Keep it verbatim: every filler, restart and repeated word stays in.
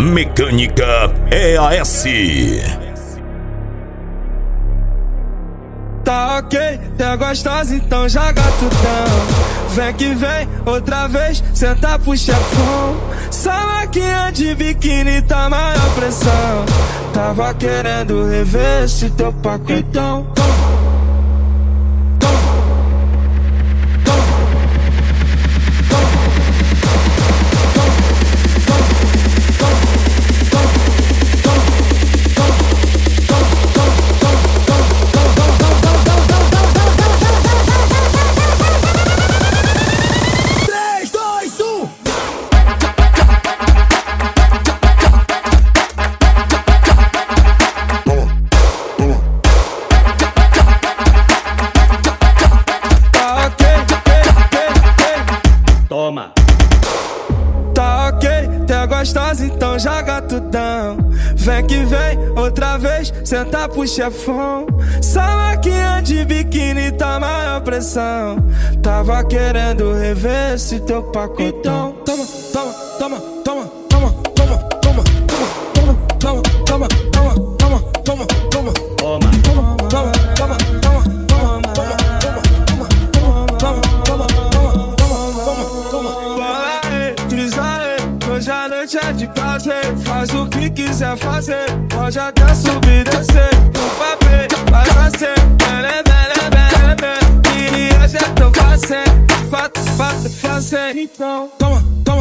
Mecânica E A S. Tá ok, tá gostosa, então joga tudão. Vem que vem, outra vez, senta pro chefão. Só maquinha de biquíni, tá maior pressão. Tava querendo rever esse teu pacotão. Toma. Tá ok, tá gostosa, então joga tudão. Vem que vem, outra vez, senta pro chefão. Só maquinha de biquíni, tá maior pressão. Tava querendo rever esse teu pacotão. Toma, toma, toma, toma, toma, toma, toma, toma, toma, toma, toma, toma, toma, toma, Toma. toma, toma, toma, hoje a noite é de prazer, faz o que quiser fazer. Pode até subir e descer, o papel vai nascer. Bele, bele, bele, bele, queria já tô fazendo. Fato, fato, fazer. Então, toma, toma.